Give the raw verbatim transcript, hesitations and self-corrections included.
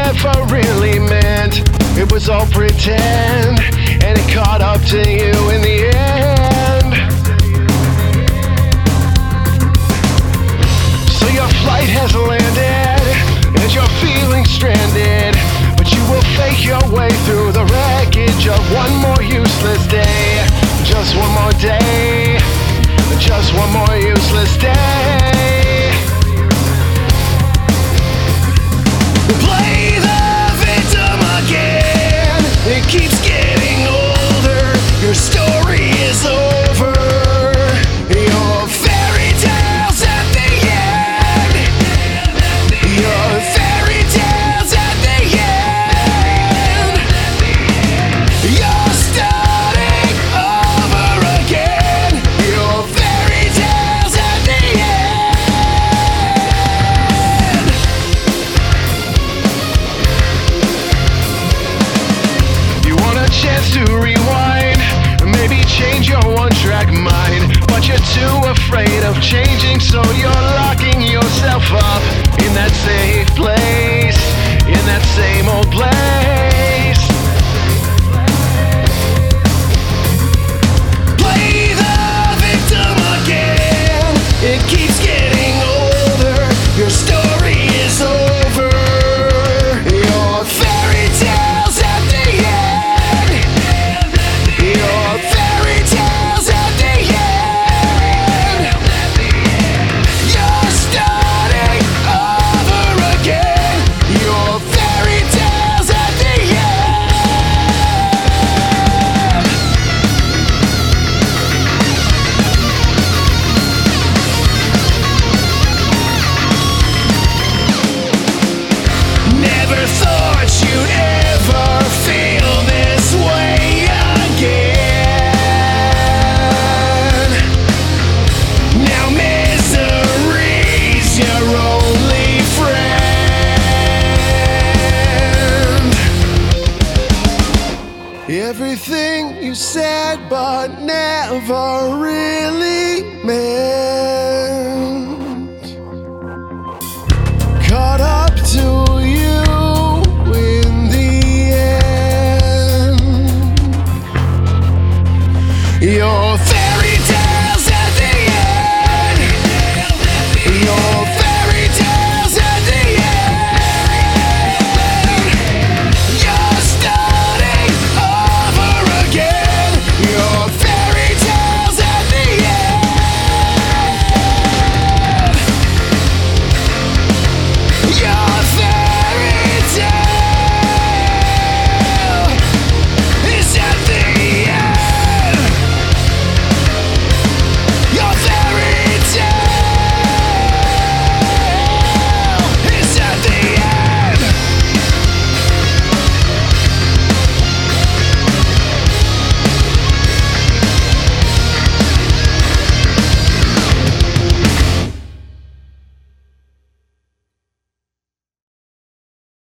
never really meant. It was all pretend, and it caught up to you in the end. So your flight has landed, and you're feeling stranded, but you will fake your way through the wreckage of one more useless day. Just one more day, just one more useless day. Play the victim again. It keeps getting older. Your story is over. Your fairy tales at the end. Your fairy tales at the end. You're starting over again. Your fairy tales at the end. You want a chance to rewind, maybe change your one-track mind, but you're too afraid of changing, so you're locking yourself up in that safe place, in that same old place. Play the victim again. It keeps getting older. Your story is over. Your fairy tales at the end. Your fairy tales at the end. You're starting over again. Your fairy tales at the end. Never thought you'd ever feel this way again. Now misery's your only friend. Everything you said but never really meant caught up to you in the end. Your